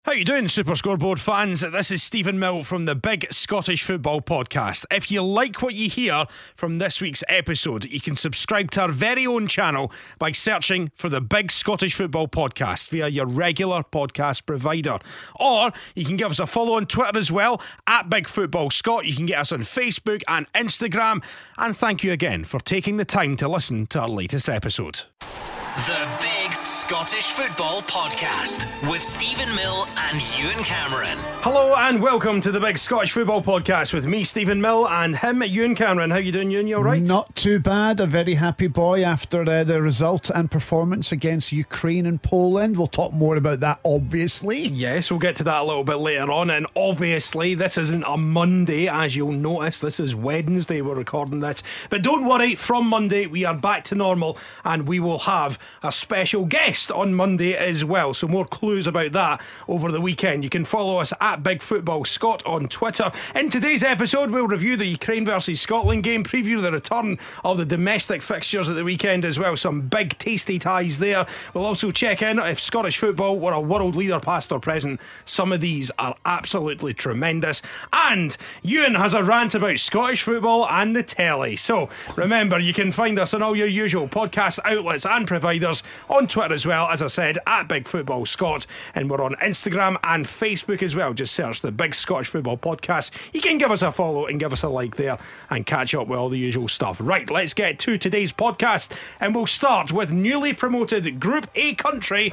How you doing, Super Scoreboard fans? This is Stephen Mill from the Big Scottish Football Podcast. If you like what you hear from this week's episode, you can subscribe to our very own channel by searching for the Big Scottish Football Podcast via your regular podcast provider. Or you can give us a follow on Twitter as well, at Big Football Scot. You can get us on Facebook and Instagram. And thank you again for taking the time to listen to our latest episode. The Big Scottish Football Podcast with Stephen Mill and Ewan Cameron. Hello and welcome to the Big Scottish Football Podcast with me, Stephen Mill, and him, Ewan Cameron. How you doing, Ewan? You all right? Not too bad. A very happy boy after the result and performance against Ukraine and Poland. We'll talk more about that, obviously. Yes, we'll get to that a little bit later on. And obviously, this isn't a Monday, as you'll notice. This is Wednesday we're recording this. But don't worry, from Monday we are back to normal, and we will have a special guest on Monday as well. So more clues about that over the weekend. You can follow us at Big Football Scot on Twitter. In today's episode, we'll review the Ukraine versus Scotland game, preview the return of the domestic fixtures at the weekend as well. Some big tasty ties there. We'll also check in if Scottish football were a world leader past or present. Some of these are absolutely tremendous. And Ewan has a rant about Scottish football and the telly. So remember, you can find us on all your usual podcast outlets and providers, on Twitter as well, as I said, at Big Football Scot, and we're on Instagram and Facebook as well. Just search the Big Scottish Football Podcast. You can give us a follow and give us a like there and catch up with all the usual stuff. Right, let's get to today's podcast, and we'll start with newly promoted Group A country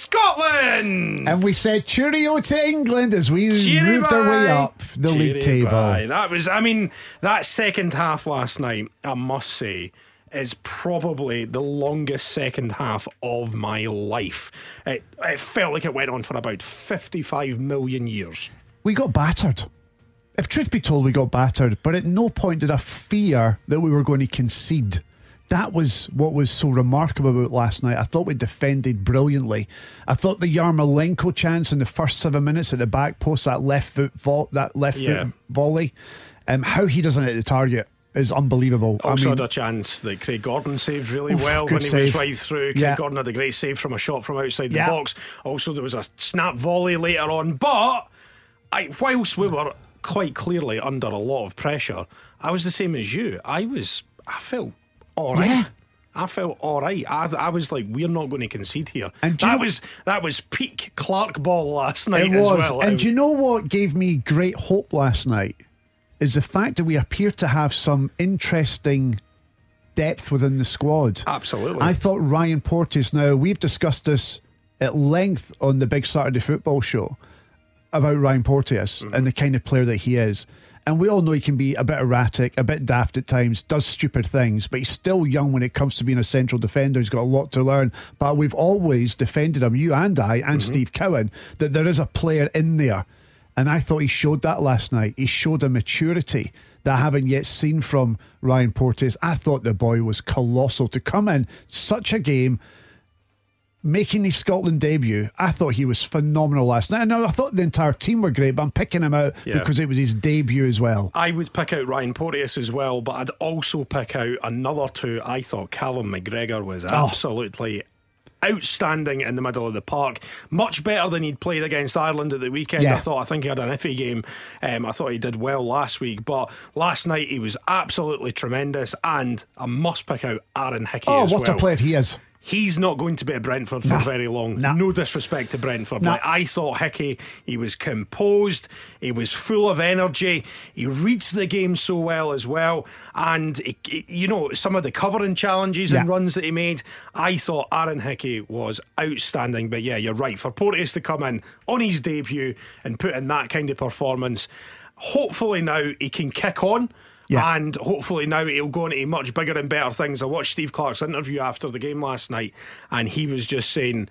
Scotland. And we said cheerio to England as we moved our way up the league table. That was, that second half last night, I must say, is probably the longest second half of my life. It felt like it went on for about 55 million years. We got battered. If truth be told, we got battered, but at no point did I fear that we were going to concede. That was what was so remarkable about last night. I thought we defended brilliantly. I thought the Yarmolenko chance in the first 7 minutes at the back post, that left foot volley, how he doesn't hit the target is unbelievable. Also had a chance that Craig Gordon saved really well when he was right through. Craig Gordon had a great save from a shot from outside the box. Also, there was a snap volley later on. But whilst we were quite clearly under a lot of pressure, I was the same as you. I felt all right. Yeah. I felt all right. I was like, we're not going to concede here. And that was peak Clark ball last night as well. And do you know what gave me great hope last night? Is the fact that we appear to have some interesting depth within the squad. Absolutely. I thought Ryan Porteous, now we've discussed this at length on the Big Saturday Football Show about Ryan Porteous and the kind of player that he is. And we all know he can be a bit erratic, a bit daft at times, does stupid things, but he's still young when it comes to being a central defender. He's got a lot to learn. But we've always defended him, you and I, and Steve Cowan, that there is a player in there. And I thought he showed that last night. He showed a maturity that I haven't yet seen from Ryan Porteous. I thought the boy was colossal to come in such a game, making his Scotland debut. I thought he was phenomenal last night. Now, I thought the entire team were great, but I'm picking him out because it was his debut as well. I would pick out Ryan Porteous as well, but I'd also pick out another two. I thought Callum McGregor was absolutely outstanding in the middle of the park, much better than he'd played against Ireland at the weekend. I think he had an iffy game. I thought he did well last week, but last night he was absolutely tremendous. And I must pick out Aaron Hickey as well. Oh, what a player he is. He's not going to be at Brentford for very long. No disrespect to Brentford. I thought Hickey, he was composed, he was full of energy, he reads the game so well as well, and some of the covering challenges and runs that he made, I thought Aaron Hickey was outstanding. But yeah, you're right, for Porteous to come in on his debut and put in that kind of performance, hopefully now he can kick on. And hopefully now he'll go into much bigger and better things. I watched Steve Clarke's interview after the game last night, and he was just saying,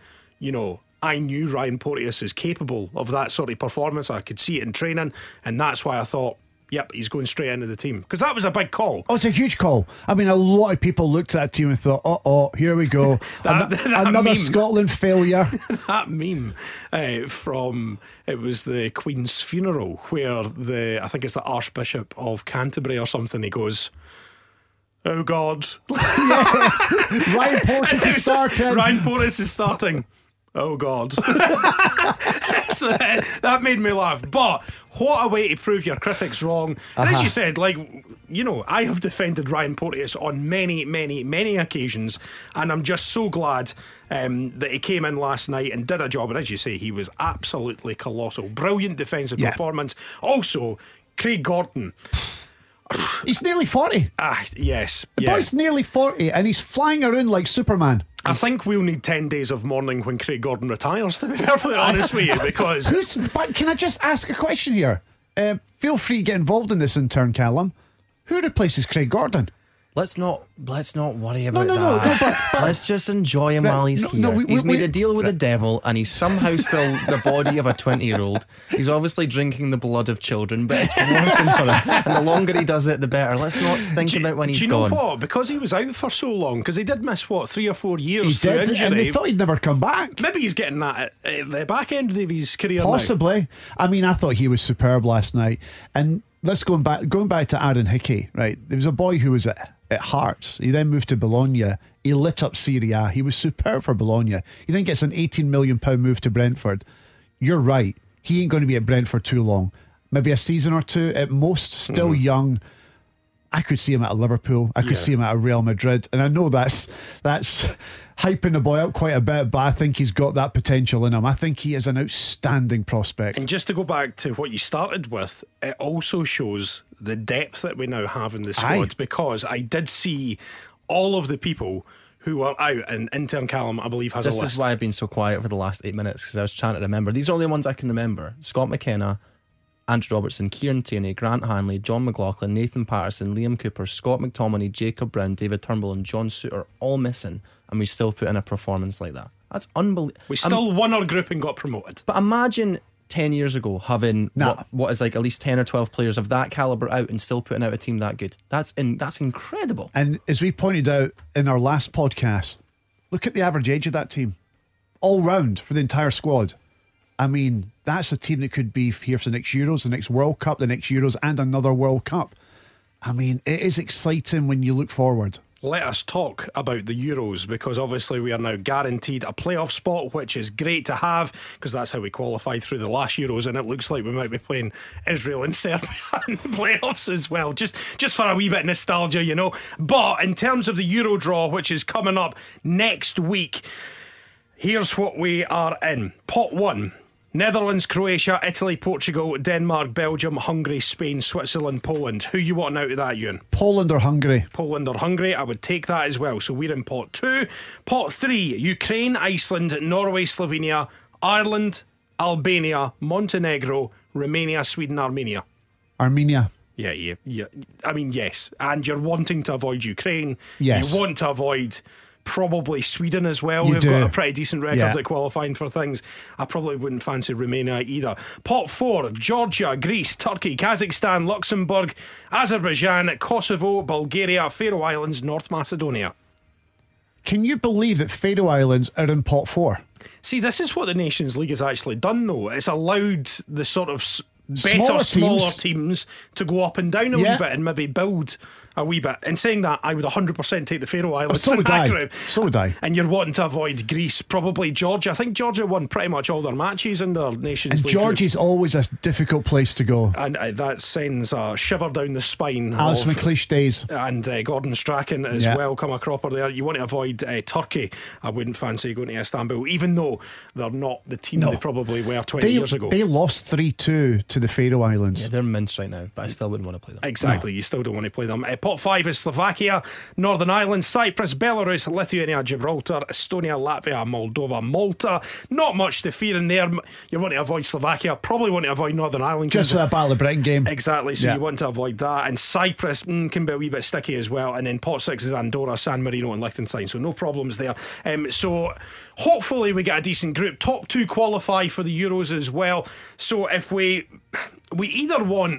I knew Ryan Porteous is capable of that sort of performance. I could see it in training, and that's why I thought, yep, he's going straight into the team. Because that was a big call. Oh, it's a huge call. I mean, a lot of people looked at that team and thought, here we go. Another meme. Scotland failure. That meme from, it was the Queen's funeral, where I think it's the Archbishop of Canterbury or something, he goes, oh God. Yes. Ryan Porteous is starting. Ryan Porteous is starting. Oh, God. So, that made me laugh. But what a way to prove your critics wrong. And as you said, like, you know, I have defended Ryan Porteous on many, many, many occasions. And I'm just so glad that he came in last night and did a job. And as you say, he was absolutely colossal. Brilliant defensive performance. Also, Craig Gordon. He's nearly 40. Yes. The boy's nearly 40 and he's flying around like Superman. I think we'll need 10 days of mourning when Craig Gordon retires, to be perfectly honest with you, because... But can I just ask a question here? Feel free to get involved in this in turn, Callum. Who replaces Craig Gordon? Let's not worry about No, that. Let's just enjoy him while he's here. He's made a deal with the devil, and he's somehow still the body of a 20-year-old. He's obviously drinking the blood of children, but it's working for him. And the longer he does it, the better. Let's not think about when he's gone. Do you know what? Because he was out for so long, because he did miss 3 or 4 years He through did, injury. and they thought he'd never come back. Maybe he's getting that at the back end of his career. Possibly. Now. I mean, I thought he was superb last night. And let's going back to Aaron Hickey. Right, there was a boy who was at Hearts. He then moved to Bologna. He lit up Serie A. He was superb for Bologna. He then gets an £18 million move to Brentford. You're right. He ain't going to be at Brentford too long. Maybe a season or two at most. Still young. I could see him at a Liverpool. I could see him at a Real Madrid. And I know that's hyping the boy up quite a bit, but I think he's got that potential in him. I think he is an outstanding prospect. And just to go back to what you started with, it also shows the depth that we now have in the squad, because I did see all of the people who are out, and intern Callum, I believe, has a list. This is why I've been so quiet for the last 8 minutes, because I was trying to remember. These are the only ones I can remember. Scott McKenna, Andrew Robertson, Kieran Tierney, Grant Hanley, John McLaughlin, Nathan Patterson, Liam Cooper, Scott McTominay, Jacob Brown, David Turnbull and John Suter all missing, and we still put in a performance like that. That's unbelievable. We still won our group and got promoted. But imagine 10 years ago having what is like at least 10 or 12 players of that calibre out and still putting out a team that good. That's incredible. And as we pointed out in our last podcast, look at the average age of that team. All round for the entire squad. I mean, that's a team that could be here for the next Euros, the next World Cup, the next Euros, and another World Cup. I mean, it is exciting when you look forward. Let us talk about the Euros, because obviously we are now guaranteed a playoff spot, which is great to have, because that's how we qualified through the last Euros, and it looks like we might be playing Israel and Serbia in the playoffs as well, just for a wee bit of nostalgia, you know. But in terms of the Euro draw, which is coming up next week, here's what we are in. Pot 1: Netherlands, Croatia, Italy, Portugal, Denmark, Belgium, Hungary, Spain, Switzerland, Poland. Who you want out of that, Ewan? Poland or Hungary? Poland or Hungary, I would take that as well. So we're in pot 2. Pot 3: Ukraine, Iceland, Norway, Slovenia, Ireland, Albania, Montenegro, Romania, Sweden, Armenia. Armenia. Yeah. I mean, yes. And you're wanting to avoid Ukraine. Yes. You want to avoid probably Sweden as well. You Who've do. got a pretty decent record at qualifying for things. I probably wouldn't fancy Romania either. Pot 4: Georgia, Greece, Turkey, Kazakhstan, Luxembourg, Azerbaijan, Kosovo, Bulgaria, Faroe Islands, North Macedonia. Can you believe that Faroe Islands are in pot 4? See, this is what the Nations League has actually done, though. It's allowed the sort of smaller teams to go up and down a wee bit and maybe build a wee bit. In saying that, I would 100% take the Faroe Islands. So would I. Group. So would I. And you're wanting to avoid Greece, probably Georgia. I think Georgia won pretty much all their matches in their Nations League. And Georgia's always a difficult place to go. And that sends a shiver down the spine. Alex McLeish days. And Gordon Strachan as well come a cropper there. You want to avoid Turkey. I wouldn't fancy going to Istanbul, even though they're not the team they probably were 20 years ago. They lost 3-2 to the Faroe Islands. Yeah, they're mince right now, but I still wouldn't want to play them. Exactly, you still don't want to play them. Pot 5 is Slovakia, Northern Ireland, Cyprus, Belarus, Lithuania, Gibraltar, Estonia, Latvia, Moldova, Malta. Not much to fear in there. You want to avoid Slovakia, probably want to avoid Northern Ireland. Just for that Battle of Britain game. Exactly, so you want to avoid that. And Cyprus can be a wee bit sticky as well. And then pot 6 is Andorra, San Marino and Liechtenstein, so no problems there. So hopefully we get a decent group. Top 2 qualify for the Euros as well. So if we either want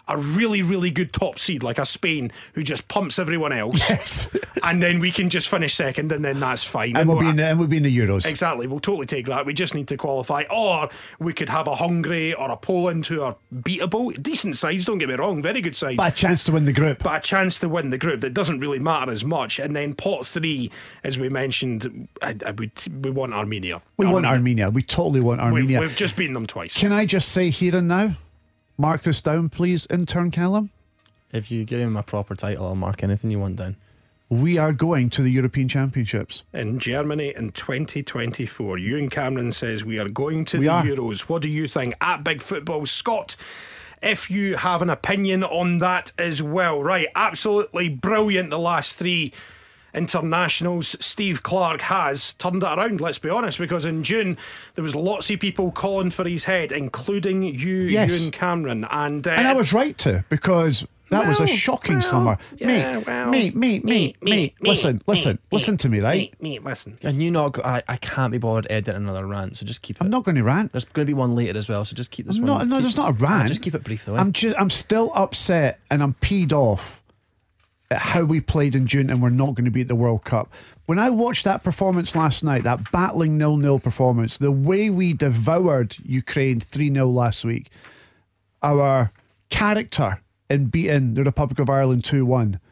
a really, really good top seed like a Spain who just pumps everyone else. Yes. And then we can just finish second, and then that's fine. And we'll be in the Euros. Exactly, we'll totally take that. We just need to qualify. Or we could have a Hungary or a Poland who are beatable. Decent sides, don't get me wrong, very good sides. But a chance to win the group. But a chance to win the group that doesn't really matter as much. And then pot 3, as we mentioned, we want Armenia. We want Armenia. We totally want Armenia. We've just beaten them twice. Can I just say here and now, mark this down, please, intern Callum? If you give him a proper title, I'll mark anything you want down. We are going to the European Championships in Germany in 2024. Ewan Cameron says we are going to the are. Euros. What do you think? At Big Football Scott, if you have an opinion on that as well. Right, absolutely brilliant the last 3 internationals. Steve Clarke has turned it around, let's be honest, because in June there was lots of people calling for his head, including you, Yes. Ewan Cameron, and I was right to, because that was a shocking summer. yeah, Mate, listen to me, right? Listen. And you not, I can't be bothered editing another rant, so just keep it. I'm not going to rant. There's going to be one later as well, so just keep this I'm one. not, there's not a rant. Just keep it brief though. I'm still upset and I'm peed off at how we played in June, and we're not going to be at the World Cup. When I watched that performance last night, that battling 0-0 performance, the way we devoured Ukraine 3-0 last week, our character in beating the Republic of Ireland 2-1,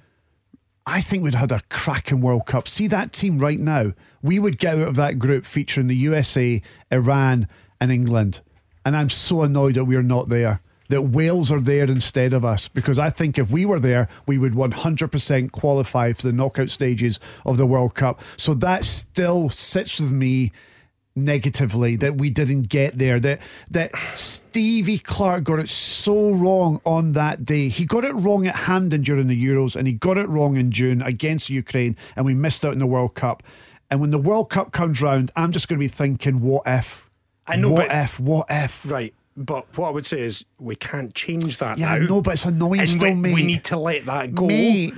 I think we'd had a cracking World Cup. See that team right now, we would get out of that group featuring the USA, Iran and England. And I'm so annoyed that we're not there, that Wales are there instead of us, because I think if we were there, we would 100% qualify for the knockout stages of the World Cup. So that still sits with me negatively, that we didn't get there, that Stevie Clarke got it so wrong on that day. He got it wrong at Hampden during the Euros, and he got it wrong in June against Ukraine, and we missed out in the World Cup. And when the World Cup comes round, I'm just going to be thinking, what if? I know, what if? Right. But what I would say is we can't change that Yeah, now. I know, but it's annoying and still, mate. We need to let that go. Me.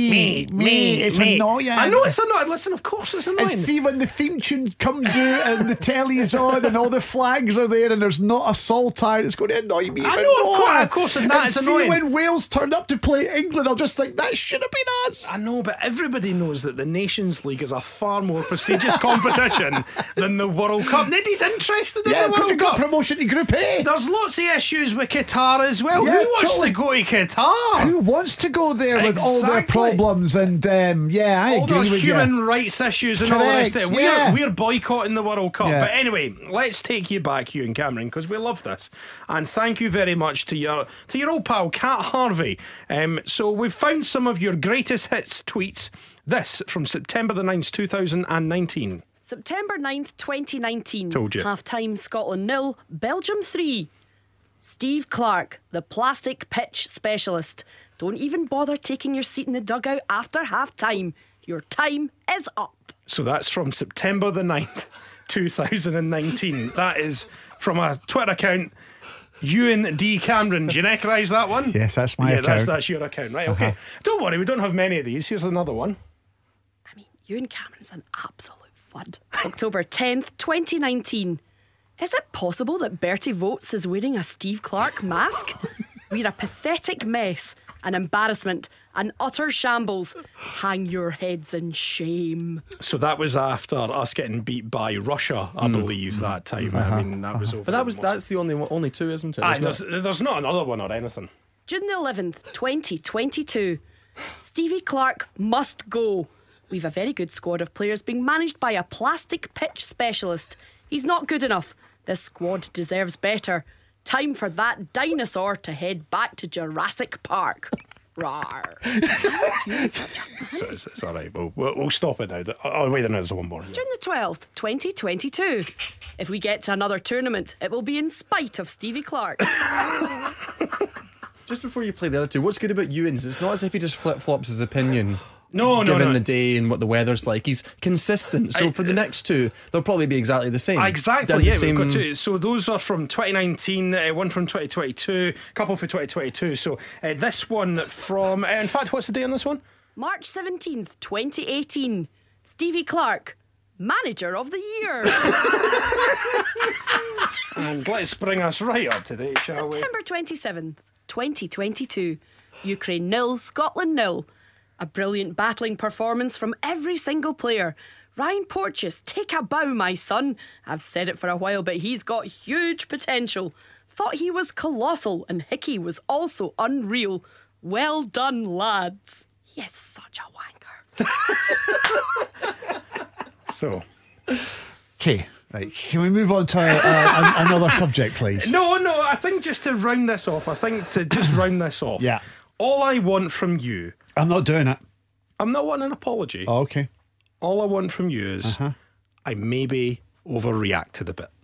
It's annoying. I know it's annoying. Listen, of course it's annoying. And see when the theme tune comes out and the telly's on and all the flags are there and there's not a saltire, it's going to annoy me. I even know, more. of course, and that's see annoying. when Wales turned up to play England, I'll just think that should have been us. I know, but everybody knows that the Nations League is a far more prestigious competition than the World Cup. Nobody's interested in Yeah, the because World we've got Cup. promotion to Group A. There's lots of issues with Qatar as well. Yeah, Who wants totally. to go to Qatar? Who wants to go there with all their Exactly. problems? And yeah, I all agree those with human you. rights issues and all the rest of it. Correct, yeah. We're boycotting the World Cup. Yeah. But anyway, let's take you back, Ewan Cameron, because we love this. And thank you very much to your old pal, Kat Harvey. So we've found some of your greatest hits tweets. This from September the 9th, 2019. September 9th, 2019. Told you. Half-time Scotland 0, Belgium 3. Steve Clarke, the plastic pitch specialist. Don't even bother taking your seat in the dugout after half-time. Your time is up. So that's from September the 9th, 2019. That is from a Twitter account, Ewan D. Cameron. Do you recognise that one? Yes, that's my account. That's your account, right? Okay. Don't worry, we don't have many of these. Here's another one. I mean, Ewan Cameron's an absolute fud. October 10th, 2019. Is it possible that Bertie Votes is wearing a Steve Clarke mask? We're a pathetic mess, an embarrassment, an utter shambles. Hang your heads in shame. So that was after us getting beat by Russia, I believe, that time. I mean, that was over. But that's the only two, isn't it? There's not another one or anything. June the 11th, 2022. Stevie Clarke must go. We've a very good squad of players being managed by a plastic pitch specialist. He's not good enough. This squad deserves better. Time for that dinosaur to head back to Jurassic Park. Rawr. It's all right. We'll stop it now. Oh, wait, there's one more. June the 12th, 2022. If we get to another tournament, it will be in spite of Stevie Clarke. Just before you play the other two, what's good about Ewan's? It's not as if he just flip-flops his opinion. No. Given the day and what the weather's like, he's consistent. So for the next two, they'll probably be exactly the same. Exactly, yeah. We've got two. So those are from 2019, one from 2022, a couple for 2022. So this one from, in fact, what's the date on this one? March 17th, 2018. Stevie Clarke, Manager of the Year. And let's bring us right up to date, shall we? September 27th. 2022. Ukraine 0, Scotland 0. A brilliant battling performance from every single player. Ryan Porteous, take a bow, my son. I've said it for a while, but he's got huge potential. Thought he was colossal, and Hickey was also unreal. Well done, lads. He is such a wanker. So, Okay, right. Can we move on to another subject, please? no, I think just to round this off, Yeah. all I want from you, I'm not doing it. I'm not wanting an apology. Oh, okay. All I want from you is I maybe overreacted a bit.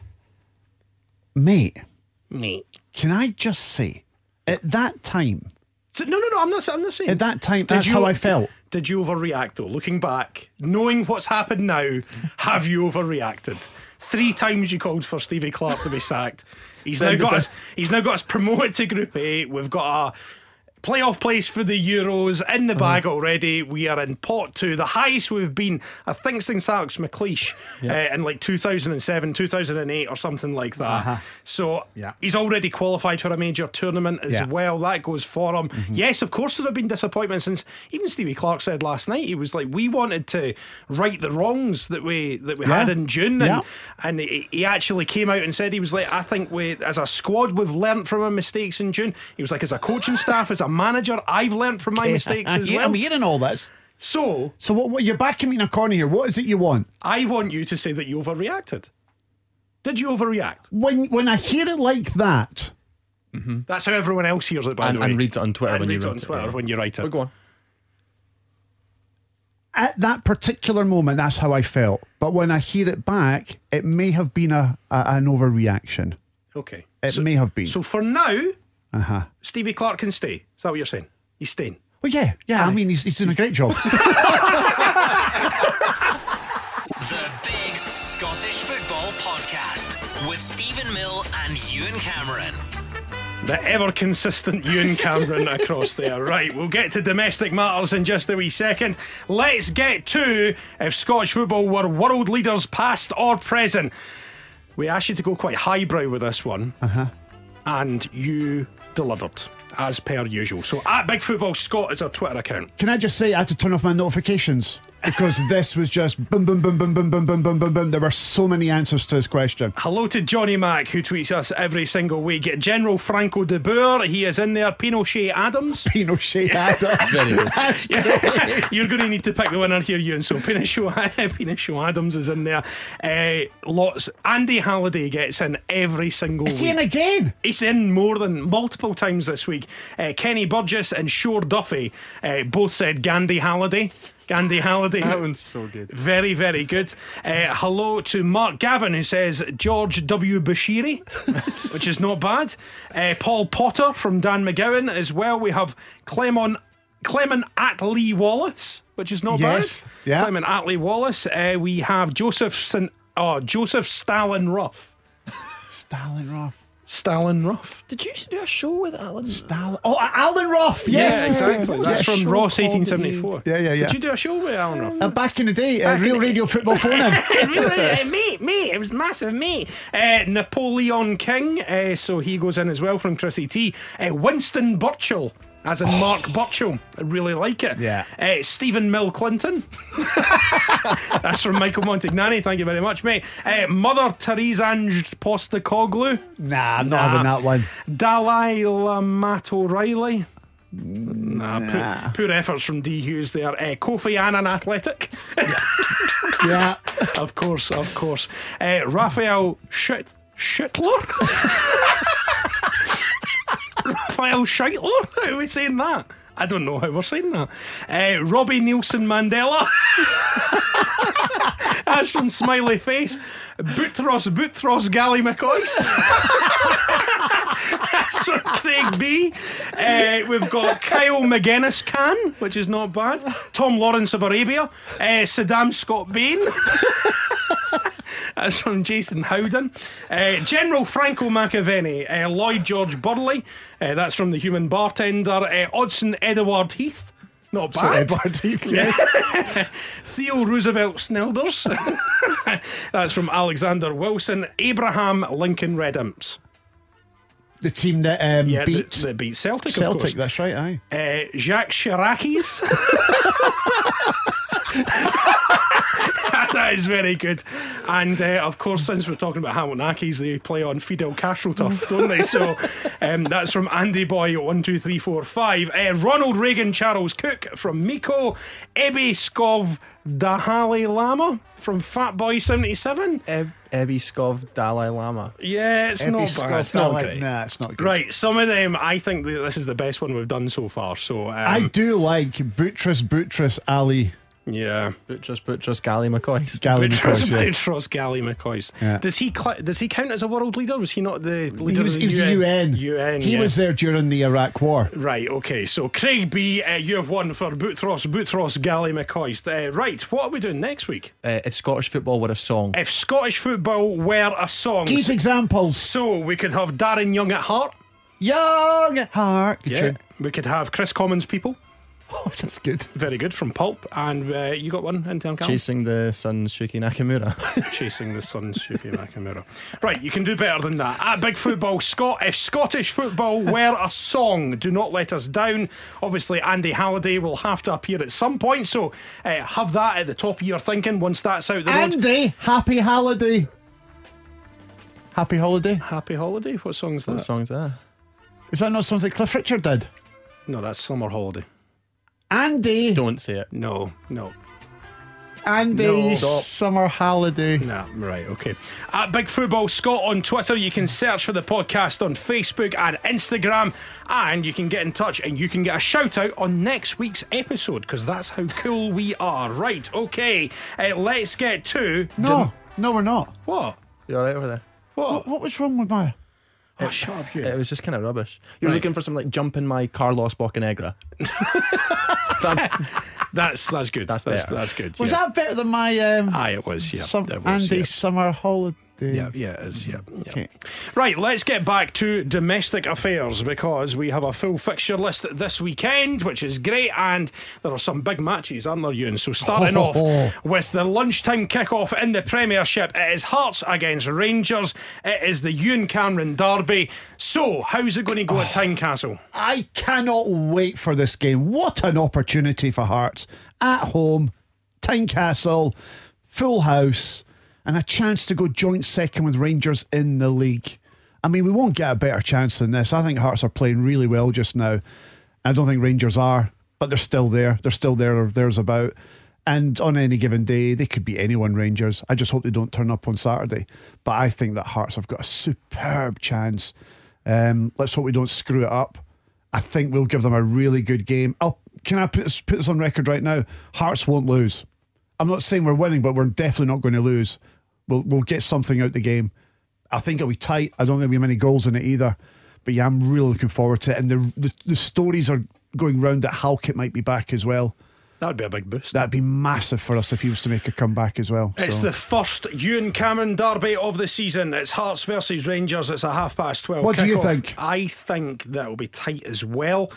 Mate, Mate. can I just say, at that time, So, no, I'm not saying. at that time, that's how I felt. Did you overreact though? Looking back, knowing what's happened now, have you overreacted? 3 times you called for Stevie Clarke to be sacked. He's now got us promoted to Group A. We've got a playoff place for the Euros in the bag already. We are in pot 2, the highest we've been, I think, since Alex McLeish in like 2007, 2008 or something like that. So he's already qualified for a major tournament as well. That goes for him. Yes, of course there have been disappointments, since even Stevie Clarke said last night, he was like, we wanted to right the wrongs that we had in June, and he actually came out and said, he was like, I think we as a squad we've learnt from our mistakes in June. He was like, as a coaching staff, as a manager, I've learnt from my mistakes as well. I'm hearing all this. So what you're backing me in a corner here. What is it you want? I want you to say that you overreacted. Did you overreact? When I hear it like that, That's how everyone else hears it, by the way. And reads it on Twitter And when you reads it write on it, Twitter yeah. when you write it. But go on. at that particular moment, that's how I felt. But when I hear it back, it may have been an overreaction. Okay. It may have been. So for now, Stevie Clarke can stay. Is that what you're saying? He's staying. Well, yeah. I mean, he's doing a great job. The Big Scottish Football Podcast with Stephen Mill and Ewan Cameron. The ever consistent Ewan Cameron across there. Right, we'll get to domestic matters in just a wee second. Let's get to if Scottish football were world leaders past or present. We asked you to go quite highbrow with this one, and you delivered, as per usual. So at Big Football Scott is our Twitter account. Can I just say I had to turn off my notifications because this was just boom, boom, boom, boom, boom, boom, boom, boom, boom, boom. There were so many answers to this question. Hello to Johnny Mack, who tweets us every single week. General Franco de Boer, he is in there. Pinochet Adams. Pinochet Adams. Very good. That's great. You're going to need to pick the winner here, Ewan. So Pinochet Adams is in there. Lots. Andy Halliday gets in every single Is week. he in again? He's in more than multiple times this week. Kenny Burgess and Shore Duffy both said Gandhi Halliday. Gandhi Halliday. That one's so good. Very, very good. Hello to Mark Gavin, who says George W. Bashiri, which is not bad. Paul Potter from Dan McGowan as well. We have Clement Attlee Wallace, which is not Yes, bad. yeah. Clement Attlee Wallace. We have Joseph Stalin Ruff. Stalin Ruff. Did you used to do a show with Alan? Alan Roth. Yes. Yeah, exactly. What was That's that from show Ross called? 1874. Yeah. Did you do a show with Alan Ruff? Back in the day, Real Radio Football Phone-In. Me, it was massive, me. Napoleon King, so he goes in as well from Chrissy T. Winston Burchell, as in Mark Burchell. I really like it. Yeah. Stephen Mill Clinton. That's from Michael Montagnani. Thank you very much, mate. Mother Teresa Postacoglu. Nah, I'm not having that one. Dalai Lama O'Reilly. Poor efforts from D. Hughes there. Kofi Annan Athletic. Yeah. Of course. Raphael Schittler. Raphael Scheitler? How are we saying that? I don't know how we're saying that. Robbie Nielsen Mandela. That's from Smiley Face. Boutros Gally McCoist. That's from Craig B. We've got Kyle McGuinness Can, which is not bad. Tom Lawrence of Arabia. Saddam Scott Bain. That's from Jason Howden. General Franco Machiavelli. Lloyd George Burley. That's from The Human Bartender. Odson Edward Heath. Not bad. Edward Heath, yes. Theo Roosevelt Snilders. That's from Alexander Wilson. Abraham Lincoln Red Imps. The team that beat that beat Celtic. Celtic. Of course. That's right. Aye. Jacques Chiracis. That is very good. And of course, since we're talking about Hamilton Accies, they play on Fidel Castro turf, don't they? So that's from Andy Boy 12345. Ronald Reagan Charles Cook from Miko. Ebbe Skov Dahali Lama from Fat Boy 77. Ebbe Skov Dalai Lama. Yeah, it's not bad. It's not great. Nah, it's not good. Right, some of them, I think that this is the best one we've done so far. So I do like Boutros Ali. Yeah, Boutros Gally McCoist. Boutros Gally McCoist. Yeah. Does he count as a world leader? Was he not the leader? He was the UN. He was there during the Iraq War. Right. Okay. So Craig B, you have won for Boutros Gally McCoist. Right. What are we doing next week? If Scottish football were a song. If Scottish football were a song. Give examples. So we could have Darren Young at Heart. Young at Heart. Good tune. We could have Chris Commons People. Oh, that's good. Very good, from Pulp. And you got one in town, Cal? Chasing the Sun's Shuki Nakamura. Chasing the Sun's Shuki Nakamura. Right, you can do better than that. At Big Football Scott, if Scottish football were a song, do not let us down. Obviously, Andy Halliday will have to appear at some point, so have that at the top of your thinking once that's out the road. Andy, happy holiday. Happy holiday? Happy Holiday? What song's that? What song's that? Is that not something Cliff Richard did? No, that's Summer Holiday. Andy. Don't say it. No. Andy, No. Stop. summer holiday. Nah, right, okay. At Big Football Scott on Twitter, you can search for the podcast on Facebook and Instagram, and you can get in touch and you can get a shout out on next week's episode, because that's how cool we are. Right, okay. Let's get to. No, we're not. What? You alright over there? What? What was wrong with my? Oh, shut up, you. It was just kind of rubbish. You're Right. looking for something like Jump in My Carlos Bocanegra. That's good. That's better. That's good. Was yeah. that better than my Aye, it was, yeah. It was, Andy's yeah. summer holiday? Yeah, it is, yeah. Okay. Right, let's get back to domestic affairs, because we have a full fixture list this weekend, which is great, and there are some big matches, aren't there, Ewan? So starting off with the lunchtime kick-off in the Premiership, it is Hearts against Rangers. It is the Ewan Cameron derby. So, how's it going to go at Tynecastle? I cannot wait for this game. What an opportunity for Hearts. At home, Tynecastle, full house, and a chance to go joint second with Rangers in the league. I mean, we won't get a better chance than this. I think Hearts are playing really well just now. I don't think Rangers are, but they're still there. They're still there or there's about. And on any given day, they could beat anyone, Rangers. I just hope they don't turn up on Saturday. But I think that Hearts have got a superb chance. Let's hope we don't screw it up. I think we'll give them a really good game. Can I put this on record right now? Hearts won't lose. I'm not saying we're winning, but we're definitely not going to lose. We'll get something out the game. I think it'll be tight. I don't think there'll be many goals in it either. But yeah, I'm really looking forward to it. And the stories are going round that Halkett might be back as well. That'd be a big boost. That'd be massive for us if he was to make a comeback as well. It's So. the first Ewan Cameron derby of the season. It's Hearts versus Rangers. It's a 12:30 What do you kickoff. think? I think that'll be tight as well.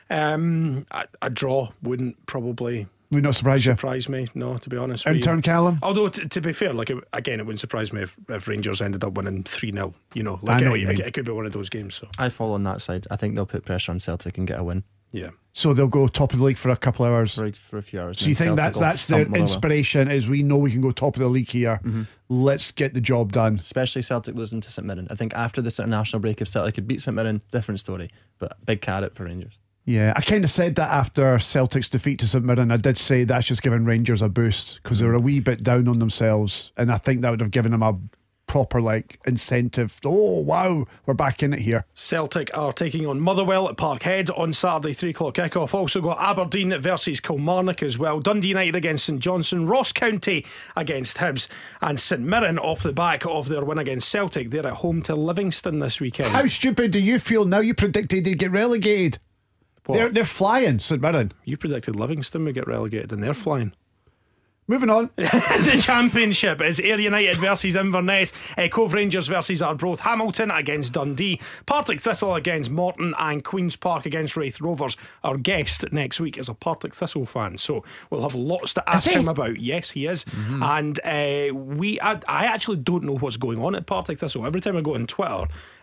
A draw wouldn't probably Would not surprise you. surprise me, no, to be honest with In you. turn, Callum? Although, to be fair, like again, it wouldn't surprise me if Rangers ended up winning 3-0. You know, like I know what you mean. it could be one of those games. So I fall on that side. I think they'll put pressure on Celtic and get a win yeah. So they'll go top of the league for a couple of hours. for a few hours. So you think that's their inspiration is we know we can go top of the league here. Mm-hmm. Let's get the job done. Especially Celtic losing to St Mirren. I think after this international break, if Celtic could beat St Mirren, different story. But big carrot for Rangers. Yeah, I kind of said that after Celtic's defeat to St Mirren. I did say that's just giving Rangers a boost because they're a wee bit down on themselves, and I think that would have given them a proper incentive. Oh wow, we're back in it here. Celtic are taking on Motherwell at Parkhead on Saturday, 3:00 kickoff. Also got Aberdeen versus Kilmarnock as well. Dundee United against St Johnstone, Ross County against Hibs, and St Mirren off the back of their win against Celtic. They're at home to Livingston this weekend. How stupid do you feel now? You predicted they'd get relegated. What? They're flying, St Mirren. You predicted Livingston would get relegated, and they're flying. Moving on. The Championship is Ayr United versus Inverness, Cove Rangers versus Arbroath, Hamilton against Dundee, Partick Thistle against Morton, and Queen's Park against Wraith Rovers. Our guest next week is a Partick Thistle fan, so we'll have lots to ask him about. Yes, he is. And I actually don't know what's going on at Partick Thistle. Every time I go on Twitter,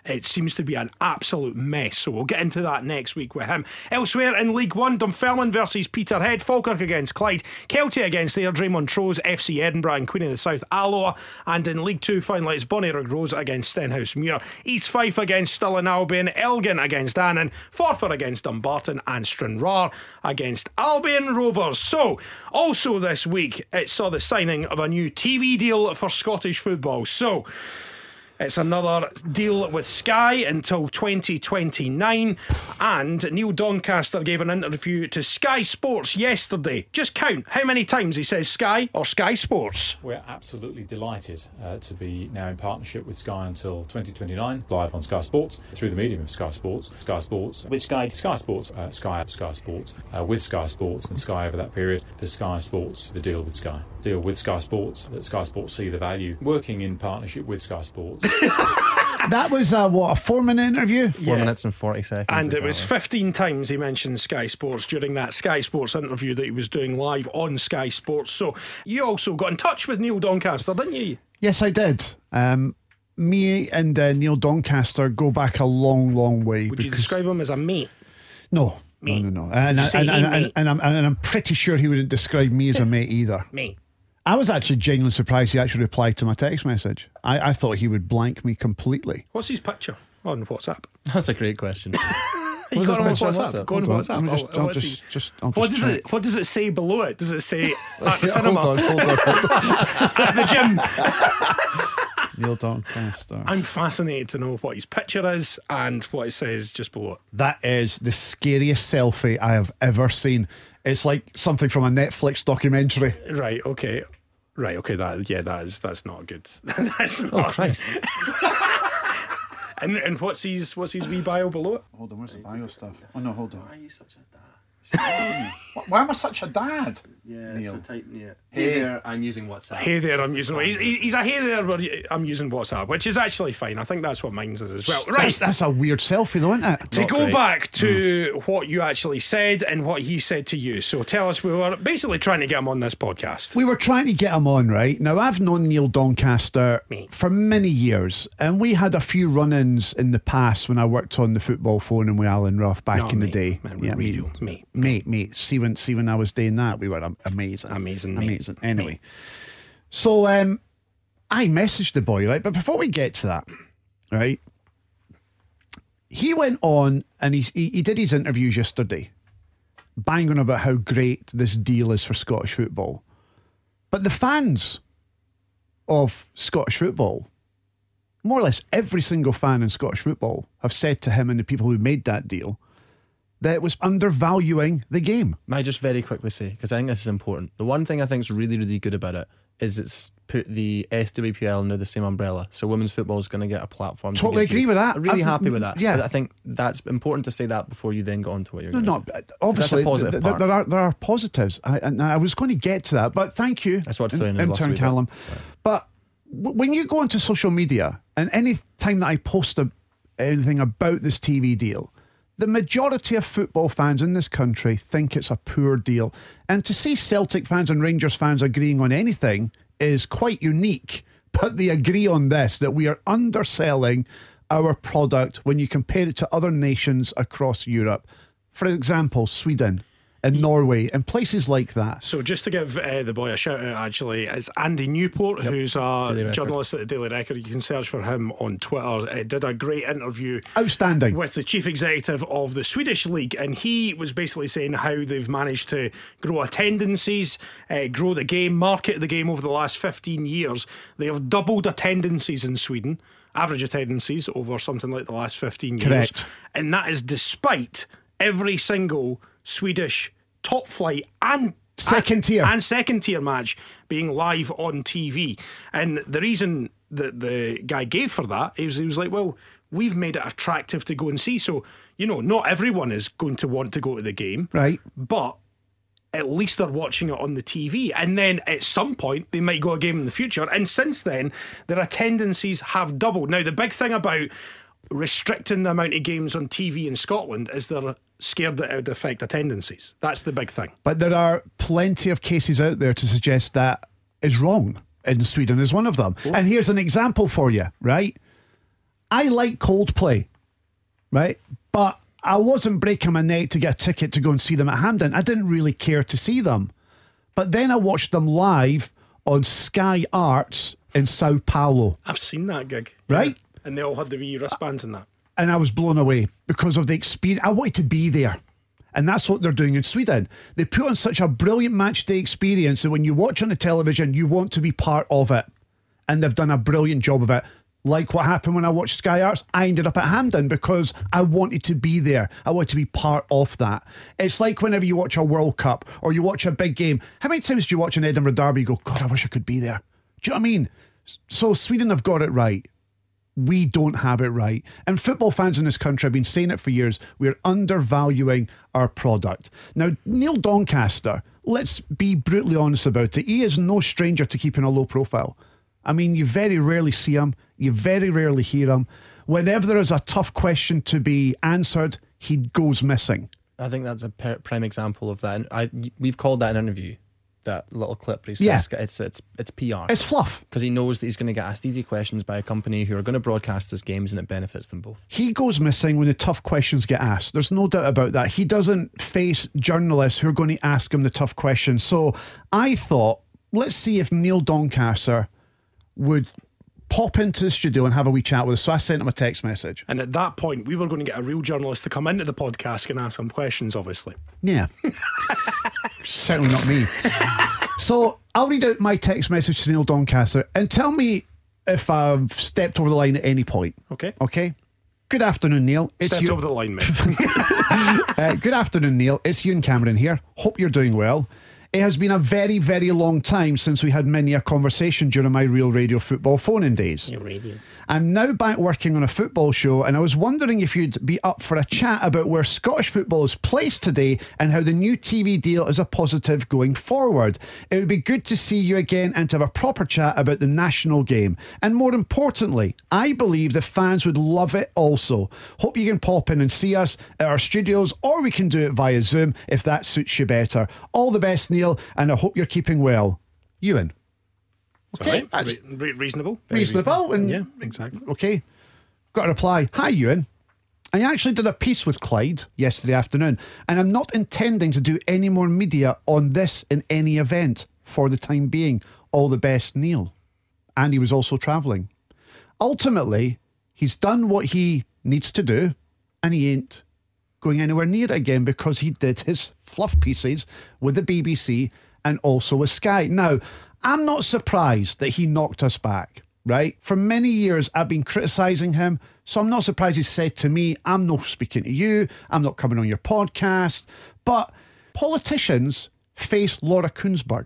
It seems to be an absolute mess, so we'll get into that next week with him. Elsewhere in League One, Dunfermline versus Peterhead, Falkirk against Clyde, Kelty against Airdrie, Montrose, FC Edinburgh and Queen of the South Alloa, and in League 2 finally it's Bonnyrigg Rose against Stenhousemuir, East Fife against Stirling Albion, Elgin against Annan, Forfar against Dumbarton and Stranraer against Albion Rovers. So also this week it saw the signing of a new TV deal for Scottish football. So it's another deal with Sky until 2029. And Neil Doncaster gave an interview to Sky Sports yesterday. Just count how many times he says Sky or Sky Sports. We're absolutely delighted to be now in partnership with Sky until 2029, live on Sky Sports, through the medium of Sky Sports, with Sky, Sky Sports, Sky Sports, with Sky Sports and Sky over that period, the Sky Sports, the deal with Sky. Deal with Sky Sports, that Sky Sports see the value, working in partnership with Sky Sports. That was a 4-minute interview? 4 minutes and 40 seconds. And it was 15 times he mentioned Sky Sports during that Sky Sports interview that he was doing live on Sky Sports. So you also got in touch with Neil Doncaster, didn't you? Yes, I did. Me and Neil Doncaster go back a long, long way. Would you describe him as a mate? No. Mate. No. Mate? And I'm pretty sure he wouldn't describe me as a mate either. Mate. I was actually genuinely surprised he actually replied to my text message. I thought he would blank me completely. What's his picture on WhatsApp? That's a great question. You got him on WhatsApp? Go on Hold on, WhatsApp. let me I'll What just does check. what does it say below it? Does it say at the cinema? Hold on. At the gym? Neil Doncaster. I'm fascinated to know what his picture is and what it says just below it. That is the scariest selfie I have ever seen. It's like something from a Netflix documentary. Right, okay. That's not good. That's not. Oh, Christ. And what's his wee bio below it? Hold on, where's the bio stuff? Oh no, hold on. Why are you such a dad? Why am I such a dad? Yeah, Neil. so type yeah. Hey there, I'm using WhatsApp. Hey there, I'm Just using. the standard. He's a hey there, but I'm using WhatsApp, which is actually fine. I think that's what mine's is as well. Right. That's a weird selfie though, isn't it? To Not go great. back to what you actually said and what he said to you. So tell us, we were basically trying to get him on this podcast. We were trying to get him on, right? Now, I've known Neil Doncaster Me. for many years, and we had a few run-ins in the past when I worked on the football phone and with Alan Ruff back No, in the mate. day. Man, we radio, mate. See when I was doing that, we were amazing. Amazing, mate. Anyway, so I messaged the boy, right? But before we get to that, right, he went on and he did his interviews yesterday, banging about how great this deal is for Scottish football. But the fans of Scottish football, more or less every single fan in Scottish football, have said to him and the people who made that deal that it was undervaluing the game. May I just very quickly say, because I think this is important, the one thing I think is really, really good about it is it's put the SWPL under the same umbrella. So women's football is going to get a platform. to Totally give agree you. with that. I'm really I'm- happy with that. yeah. But I think that's important to say that before you then go on to what you're No, going to say. obviously That's a positive part. there are positives. I was going to get to that, but thank you. That's what I threw in the last intern wee bit. Callum. But when you go onto social media, and any time that I post anything about this TV deal, the majority of football fans in this country think it's a poor deal. And to see Celtic fans and Rangers fans agreeing on anything is quite unique. But they agree on this, that we are underselling our product when you compare it to other nations across Europe. For example, Sweden and Norway and places like that. So just to give the boy a shout out, actually, it's Andy Newport, who's a Daily Record. journalist at the Daily Record. You can search for him on Twitter. Did a great interview Outstanding. with the chief executive of the Swedish league, and he was basically saying how they've managed to grow attendances, grow the game, market the game over the last 15 years. They have doubled attendances in Sweden, average attendances over something like the last 15 years. Correct. And that is despite every single Swedish top flight and Second tier. and second tier match being live on TV. And the reason that the guy gave for that is he was like, well, we've made it attractive to go and see. So, not everyone is going to want to go to the game. Right. But at least they're watching it on the TV. And then at some point, they might go a game in the future. And since then, their attendances have doubled. Now, the big thing about restricting the amount of games on TV in Scotland is they're scared that it would affect attendances. That's the big thing. But there are plenty of cases out there to suggest that is wrong, and Sweden is one of them. And here's an example for you, right? I like Coldplay, right? But I wasn't breaking my neck to get a ticket to go and see them at Hampden. I didn't really care to see them. But then I watched them live on Sky Arts in Sao Paulo. I've seen that gig. Right? Yeah. And they all had the wee wristbands and that. And I was blown away because of the experience. I wanted to be there. And that's what they're doing in Sweden. They put on such a brilliant match day experience that when you watch on the television, you want to be part of it. And they've done a brilliant job of it. Like what happened when I watched Sky Arts, I ended up at Hampden because I wanted to be there. I wanted to be part of that. It's like whenever you watch a World Cup or you watch a big game. How many times do you watch an Edinburgh Derby and go, God, I wish I could be there? Do you know what I mean? So Sweden have got it right. We don't have it right. And football fans in this country have been saying it for years. We're undervaluing our product. Now, Neil Doncaster, let's be brutally honest about it. He is no stranger to keeping a low profile. I mean, you very rarely see him. You very rarely hear him. Whenever there is a tough question to be answered, he goes missing. I think that's a prime example of that. We've called that an interview. That little clip where he says it's PR. It's fluff. Because he knows that he's going to get asked easy questions by a company who are going to broadcast his games and it benefits them both. He goes missing when the tough questions get asked. There's no doubt about that. He doesn't face journalists who are going to ask him the tough questions. So I thought, let's see if Neil Doncaster would pop into the studio and have a wee chat with us. So I sent him a text message. And at that point, we were going to get a real journalist to come into the podcast and ask some questions, obviously. Yeah. Certainly not me. So I'll read out my text message to Neil Doncaster and tell me if I've stepped over the line at any point. Okay. Okay. Good afternoon, Neil. Stepped over the line, mate. Good afternoon, Neil. It's Ewan Cameron here. Hope you're doing well. It has been a very, very long time since we had many a conversation during my Real Radio football phone-in days. Your radio. I'm now back working on a football show, and I was wondering if you'd be up for a chat about where Scottish football is placed today and how the new TV deal is a positive going forward. It would be good to see you again and to have a proper chat about the national game. And more importantly, I believe the fans would love it also. Hope you can pop in and see us at our studios, or we can do it via Zoom if that suits you better. All the best, Neil, and I hope you're keeping well. Ewan. Okay, right. Reasonable. Reasonable. And yeah, exactly. Okay. Got a reply. Hi, Ewan. I actually did a piece with Clyde yesterday afternoon, and I'm not intending to do any more media on this in any event for the time being. All the best, Neil. And he was also travelling. Ultimately, he's done what he needs to do, and he ain't going anywhere near it again because he did his fluff pieces with the BBC and also with Sky. Now, I'm not surprised that he knocked us back, right? For many years, I've been criticising him, so I'm not surprised he said to me, I'm not speaking to you, I'm not coming on your podcast. But politicians face Laura Kuenssberg,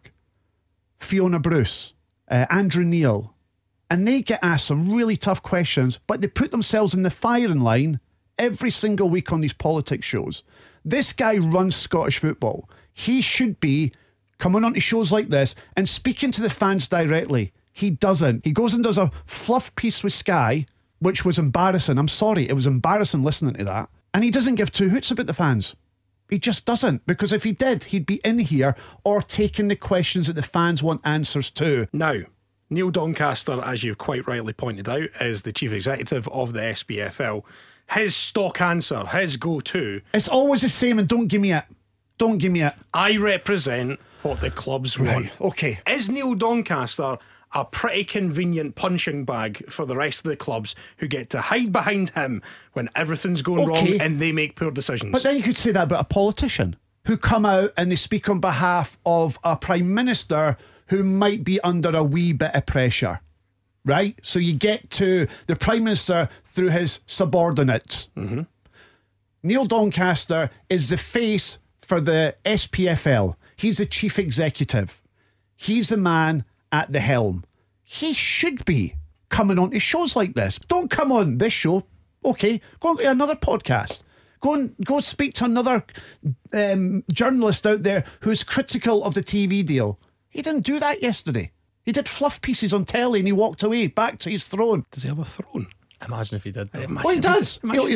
Fiona Bruce, Andrew Neil, and they get asked some really tough questions, but they put themselves in the firing line every single week on these politics shows. This guy runs Scottish football. He should be coming on to shows like this and speaking to the fans directly. He doesn't. He goes and does a fluff piece with Sky, which was embarrassing. I'm sorry, it was embarrassing listening to that. And he doesn't give two hoots about the fans. He just doesn't, because if he did, he'd be in here or taking the questions that the fans want answers to. Now, Neil Doncaster, as you've quite rightly pointed out, is the chief executive of the SPFL. His stock answer, his go-to... It's always the same, and don't give me it. Don't give me it. I represent what the clubs want. Right, okay. Is Neil Doncaster a pretty convenient punching bag for the rest of the clubs who get to hide behind him when everything's going wrong and they make poor decisions? But then you could say that about a politician who come out and they speak on behalf of a prime minister who might be under a wee bit of pressure, right? So you get to the prime minister through his subordinates. Mm-hmm. Neil Doncaster is the face for the SPFL. He's the chief executive. He's the man at the helm. He should be coming on to shows like this. Don't come on this show. Okay, go on to another podcast. Go speak to another journalist out there who's critical of the TV deal. He didn't do that yesterday. He did fluff pieces on telly and he walked away back to his throne. Does he have a throne? Imagine if he did. Well, he does.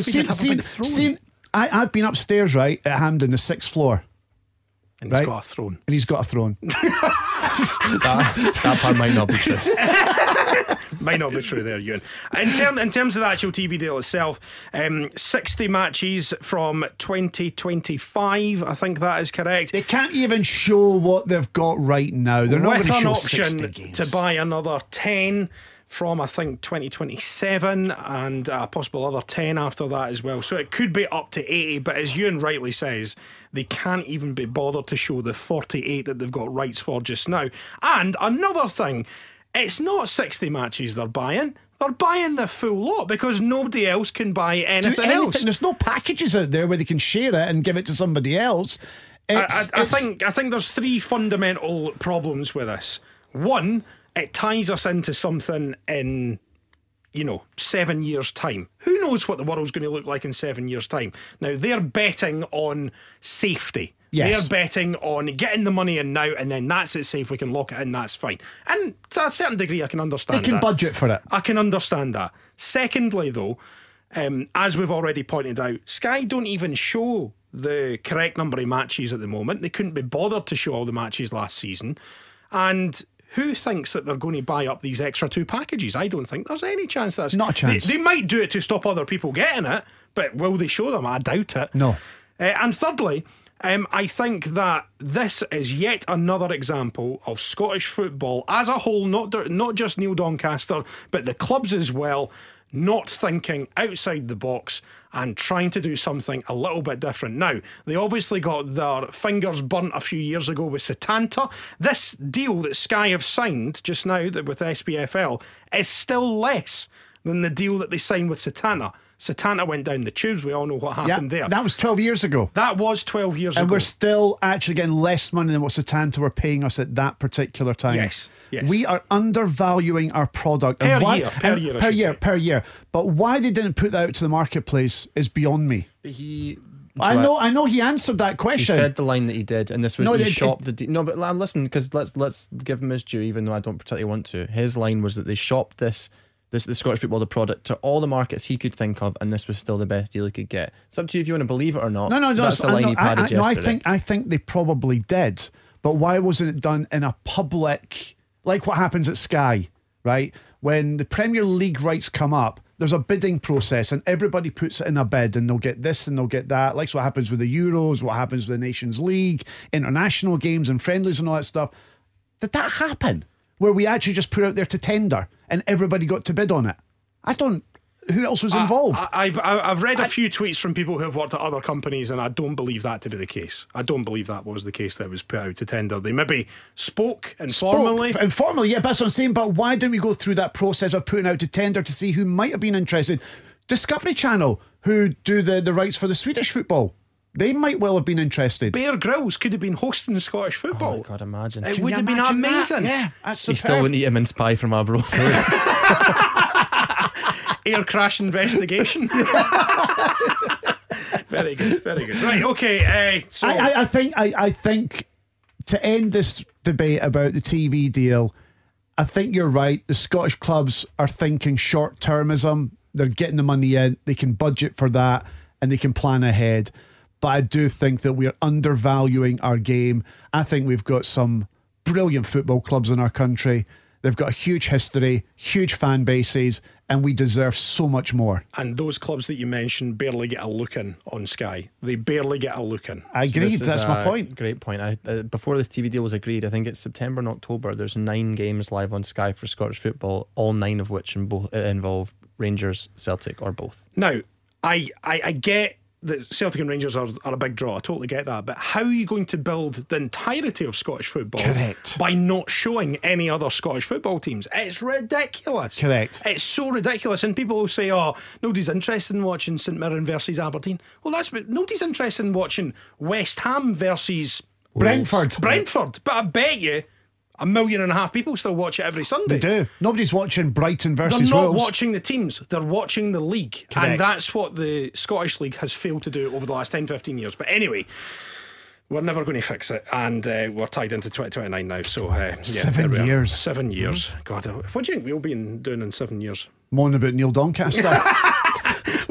I've been upstairs, right, at Hampden, the 6th floor. And he's got a throne. And he's got a throne. That part might not be true. Might not be true there, Ewan. In terms of the actual TV deal itself, 60 matches from 2025, I think that is correct. They can't even show what they've got right now. They're not With going to an show option 60 games. to buy another 10 from, I think, 2027 and a possible other 10 after that as well. So it could be up to 80, but as Ewan rightly says, they can't even be bothered to show the 48 that they've got rights for just now. And another thing, it's not 60 matches they're buying. They're buying the full lot because nobody else can buy anything else. There's no packages out there where they can share it and give it to somebody else. I think there's three fundamental problems with this. One, it ties us into something in 7 years' time. Who knows what the world's going to look like in 7 years' time? Now, they're betting on safety. Yes. They're betting on getting the money in now, and then that's it safe. We can lock it in, that's fine. And to a certain degree, I can understand They can that. budget for it. I can understand that. Secondly, though, as we've already pointed out, Sky don't even show the correct number of matches at the moment. They couldn't be bothered to show all the matches last season. And who thinks that they're going to buy up these extra 2 packages? I don't think there's any chance that's... Not a chance. They might do it to stop other people getting it, but will they show them? I doubt it. No. And thirdly, I think that this is yet another example of Scottish football as a whole, not just Neil Doncaster, but the clubs as well, not thinking outside the box and trying to do something a little bit different. Now, they obviously got their fingers burnt a few years ago with Setanta. This deal that Sky have signed just now with SPFL is still less than the deal that they signed with Setanta. Setanta went down the tubes. We all know what happened there. That was 12 years ago. That was 12 years And ago. we're still actually getting less money than what Setanta were paying us at that particular time. Yes. We are undervaluing our product. Per year. But why they didn't put that out to the marketplace is beyond me. I know he answered that He question. fed the line that he did, and this was he it- shopped the no. But listen, because let's give him his due, even though I don't particularly want to. His line was that they shopped the Scottish football, the product, to all the markets he could think of, and this was still the best deal he could get. It's up to you if you want to believe it or not. No. That's the line he padded yesterday. I think they probably did, but why wasn't it done in a public, like what happens at Sky, right? When the Premier League rights come up, there's a bidding process, and everybody puts it in a bid, and they'll get this and they'll get that. Like what happens with the Euros, what happens with the Nations League, international games and friendlies and all that stuff. Did that happen? Where we actually just put out there to tender and everybody got to bid on it? Who else was involved? I've read a few tweets from people who have worked at other companies, and I don't believe that to be the case. I don't believe that was the case that was put out to tender. They maybe spoke informally. Informally, yeah, that's what I'm saying. But why didn't we go through that process of putting out to tender to see who might have been interested? Discovery Channel, who do the rights for the Swedish football, they might well have been interested. Bear Grylls could have been hosting Scottish football. Oh my God, imagine. It Can would you have been imagine that? amazing. Yeah, that's He still wouldn't eat a mince pie from Arbroath. Air crash investigation. Very good, very good. Right, okay. So I think to end this debate about the TV deal, I think you're right. The Scottish clubs are thinking short-termism. They're getting the money in. They can budget for that and they can plan ahead. But I do think that we're undervaluing our game. I think we've got some brilliant football clubs in our country. They've got a huge history, huge fan bases, and we deserve so much more. And those clubs that you mentioned barely get a look in on Sky. They barely get a look in. I agree. This is That's my a point. Great point. Before this TV deal was agreed, I think it's September and October. There's 9 games live on Sky for Scottish football, all 9 of which involve Rangers, Celtic, or both. Now, I get that Celtic and Rangers are a big draw. I totally get that. But how are you going to build the entirety of Scottish football Correct. by not showing any other Scottish football teams? It's ridiculous. Correct. It's so ridiculous. And people will say, oh, nobody's interested in watching St Mirren versus Aberdeen. Well, nobody's interested in watching West Ham versus Brentford. But I bet you 1.5 million people still watch it every Sunday. They do. Nobody's watching Brighton They're versus not Wolves. watching the teams, they're watching the league. Correct. And that's what the Scottish League has failed to do over the last 10-15 years. But anyway, we're never going to fix it. And we're tied into 2029 now. So 7 there we are. years. 7 years. God, what do you think we'll be doing in 7 years? Moaning about Neil Doncaster.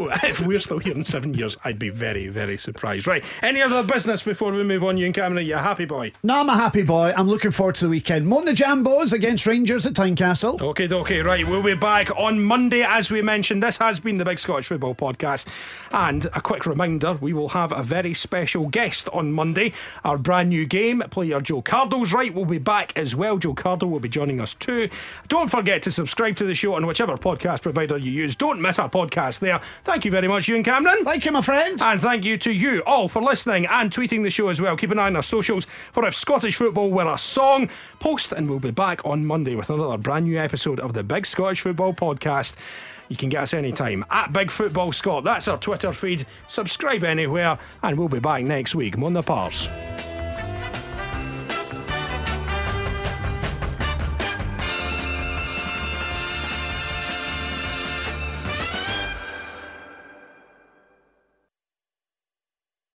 If we're still here in 7 years, I'd be very, very surprised. Right, any other business before we move on? You and Cameron, you a happy boy? No, I'm a happy boy. I'm looking forward to the weekend. Mon the Jambos against Rangers at Tynecastle. Okay, right. We'll be back on Monday, as we mentioned. This has been the Big Scottish Football Podcast. And a quick reminder, we will have a very special guest on Monday. Our brand new game player, Joe Cardle's right, will be back as well. Joe Cardle will be joining us too. Don't forget to subscribe to the show on whichever podcast provider you use. Don't miss our podcast there. Thank you very much, Ewan Cameron. Thank you, my friend. And thank you to you all for listening and tweeting the show as well. Keep an eye on our socials for If Scottish Football Were a Song. Post, and we'll be back on Monday with another brand new episode of the Big Scottish Football Podcast. You can get us anytime at Big Football Scott. That's our Twitter feed. Subscribe anywhere, and we'll be back next week. Mon the Pars.